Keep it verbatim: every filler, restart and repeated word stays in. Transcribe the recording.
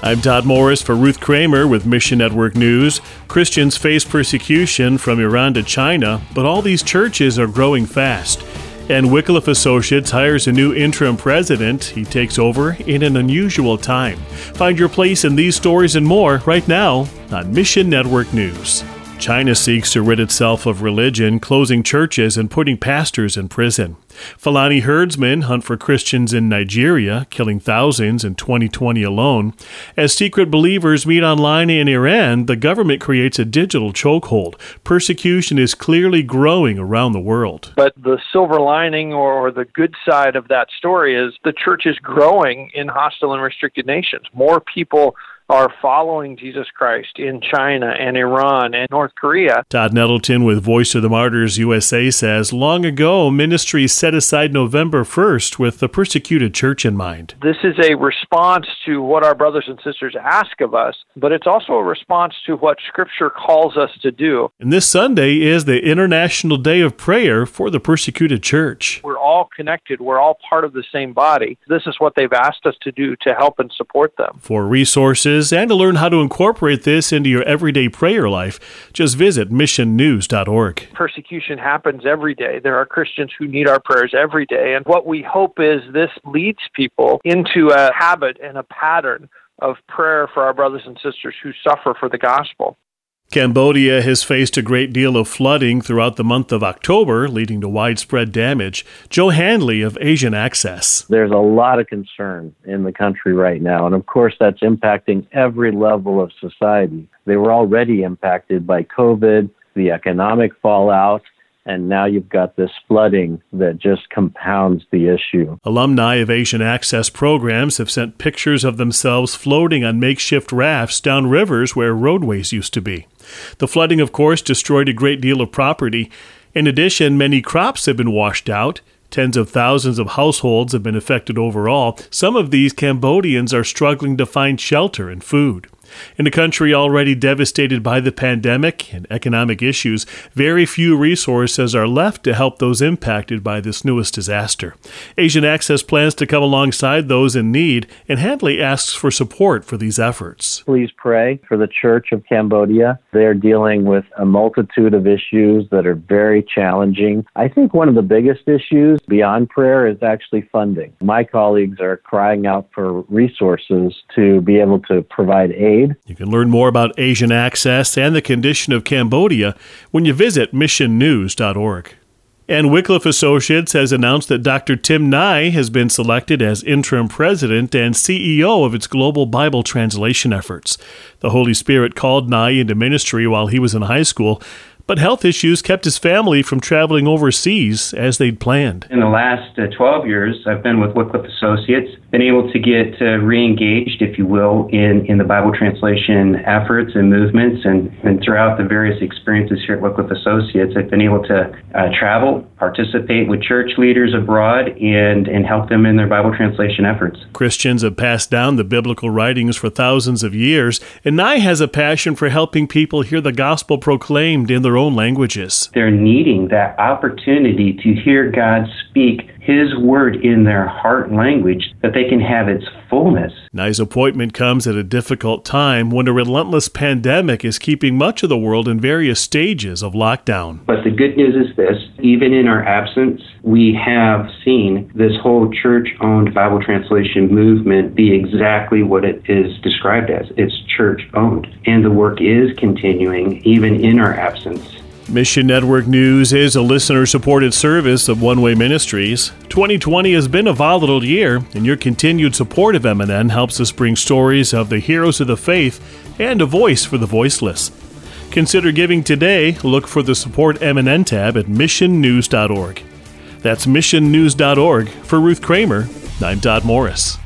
I'm Todd Morris for Ruth Kramer with Mission Network News. Christians face persecution from Iran to China, but all these churches are growing fast. And Wycliffe Associates hires a new interim president. He takes over in an unusual time. Find your place in these stories and more right now on Mission Network News. China seeks to rid itself of religion, closing churches and putting pastors in prison. Fulani herdsmen hunt for Christians in Nigeria, killing thousands in twenty twenty alone. As secret believers meet online in Iran, the government creates a digital chokehold. Persecution is clearly growing around the world. But the silver lining or the good side of that story is the church is growing in hostile and restricted nations. More people are following Jesus Christ in China and Iran and North Korea. Todd Nettleton with Voice of the Martyrs U S A says, long ago, ministries set aside November first with the persecuted church in mind. This is a response to what our brothers and sisters ask of us, but it's also a response to what Scripture calls us to do. And this Sunday is the International Day of Prayer for the persecuted church. We're all connected. We're all part of the same body. This is what they've asked us to do to help and support them. For resources and to learn how to incorporate this into your everyday prayer life, just visit mission news dot org. Persecution happens every day. There are Christians who need our prayers every day. And what we hope is this leads people into a habit and a pattern of prayer for our brothers and sisters who suffer for the gospel. Cambodia has faced a great deal of flooding throughout the month of October, leading to widespread damage. Joe Handley of Asian Access. There's a lot of concern in the country right now, and of course that's impacting every level of society. They were already impacted by COVID, the economic fallout, and now you've got this flooding that just compounds the issue. Alumni of Asian Access programs have sent pictures of themselves floating on makeshift rafts down rivers where roadways used to be. The flooding, of course, destroyed a great deal of property. In addition, many crops have been washed out. Tens of thousands of households have been affected overall. Some of these Cambodians are struggling to find shelter and food. In a country already devastated by the pandemic and economic issues, very few resources are left to help those impacted by this newest disaster. Asian Access plans to come alongside those in need, and Handley asks for support for these efforts. Please pray for the Church of Cambodia. They're dealing with a multitude of issues that are very challenging. I think one of the biggest issues beyond prayer is actually funding. My colleagues are crying out for resources to be able to provide aid. You can learn more about Asian Access and the condition of Cambodia when you visit mission news dot org. And Wycliffe Associates has announced that Doctor Tim Nye has been selected as interim president and C E O of its global Bible translation efforts. The Holy Spirit called Nye into ministry while he was in high school, but health issues kept his family from traveling overseas as they'd planned. In the last uh, twelve years, I've been with Wycliffe Associates, been able to get uh, re-engaged, if you will, in, in the Bible translation efforts and movements. And, and throughout the various experiences here at Wycliffe Associates, I've been able to uh, travel, participate with church leaders abroad, and, and help them in their Bible translation efforts. Christians have passed down the biblical writings for thousands of years, and Nye has a passion for helping people hear the gospel proclaimed in their own languages. They're needing that opportunity to hear God speak His word in their heart language, that they can have its fullness. Nye's appointment comes at a difficult time when a relentless pandemic is keeping much of the world in various stages of lockdown. But the good news is this: even in our absence, we have seen this whole church-owned Bible translation movement be exactly what it is described as. It's church-owned. And the work is continuing even in our absence. Mission Network News is a listener-supported service of One Way Ministries. twenty twenty has been a volatile year, and your continued support of M N N helps us bring stories of the heroes of the faith and a voice for the voiceless. Consider giving today. Look for the Support M N N tab at mission news dot org. That's mission news dot org. For Ruth Kramer, I'm Todd Morris.